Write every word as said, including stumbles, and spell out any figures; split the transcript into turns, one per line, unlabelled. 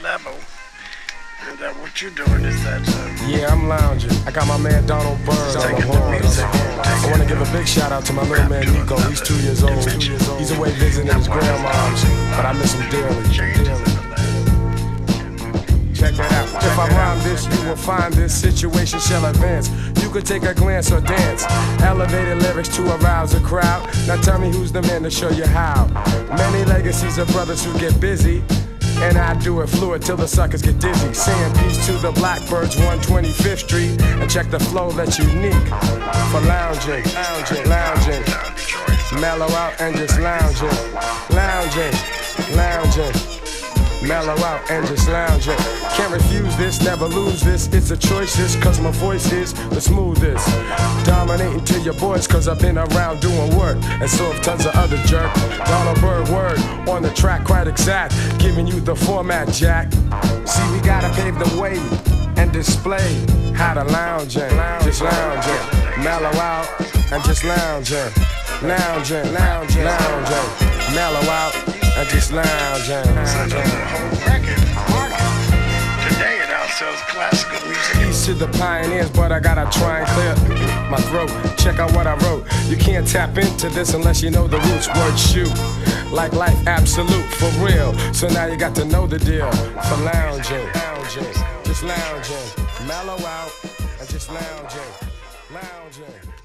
level. And uh, what you're doing is that. Uh,
yeah, I'm lounging. I got my man Donald Byrd on the horn. I want to give a big shout out to my little man Nico. He's two years old. He's away visiting his grandmom's, but I miss him dearly. Check that out. If I rhyme this, you will find this situation shall advance. You could take a glance or dance. Elevated lyrics to arouse a crowd. Now tell me who's the man to show you how. Many legacies of brothers who get busy, and I do it fluid till the suckers get dizzy. Saying peace to the Blackbirds, one twenty-fifth Street. And check the flow that's unique for lounging, lounging, lounging. Mellow out and just lounging, lounging, lounging. Mellow out and just lounging. Can't refuse this, never lose this. It's a choice, this, cause my voice is the smoothest. Dominating to your boys, cause I've been around doing work. And so have tons of other jerk. Donald Byrd word on the track, quite exact. Giving you the format, Jack. See, we gotta pave the way and display how to lounging, just lounging. Mellow out and just lounging. Lounging, lounging, lounging. Mellow out and just lounging.
Today it outsells classical music.
Peace to the pioneers, but I gotta try and clear my throat. Check out what I wrote. You can't tap into this unless you know the roots. Word shoot, like life absolute for real. So now you got to know the deal. For lounging, lounging, just lounging. Mellow out and just lounging, lounging.